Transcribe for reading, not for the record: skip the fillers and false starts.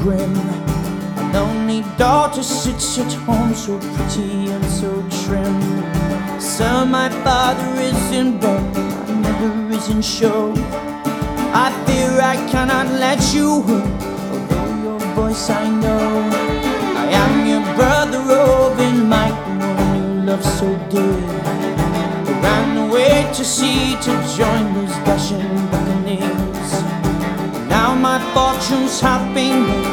grim. A lonely daughter sits at home, so pretty and so trim. Sir, my father is in bed, my mother is in show. I fear I cannot let you in, although your voice I know. I am your brother Owen, Mike, the one you love so dear, who ran away to sea to join those dashing buccaneers. Now my fortunes have been made,